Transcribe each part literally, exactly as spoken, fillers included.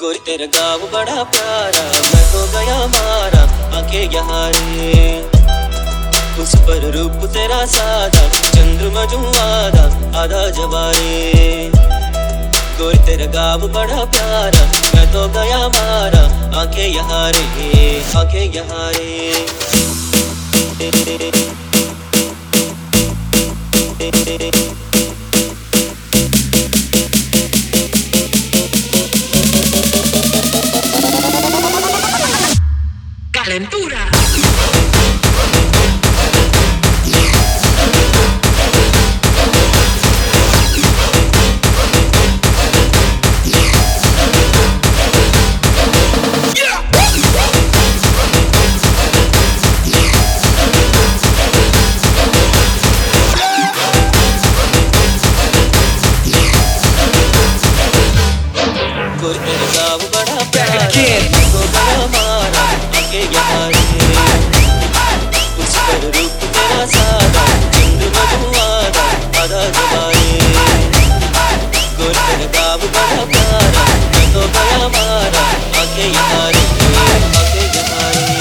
गोरी तेरा गाँव बड़ा प्यारा, मैं तो गया मारा आंखें यहाँ रे। उस पर रूप तेरा सादा, चंद्रमा जो आधा आधा जवारे। गोरी तेरा गाँव बड़ा प्यारा, मैं तो गया मारा आंखें यहाँ रे, आंखें यहाँ रे। Calentura. गोरी तेरा गाँव बड़ा प्यारा, मैं तो गया मारा आंखें यहाँ रे। उस पर रूप तेरा सादा, चंद्रमा जो आधा आधा जवारे। गोरी तेरा गाँव बड़ा प्यारा, मैं तो गया मारा आंखें यहाँ रे, आंखें यहाँ रे।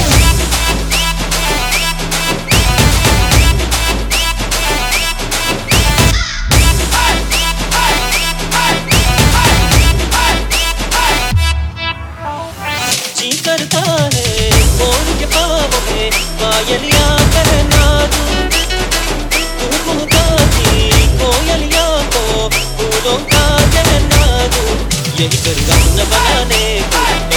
जी करता है मोर के पाँव में पायलियाँ पहना दूं, तू पुकाती कोयलियाँ को फूलों का गहना दूं। यही करूँगा न बनाने को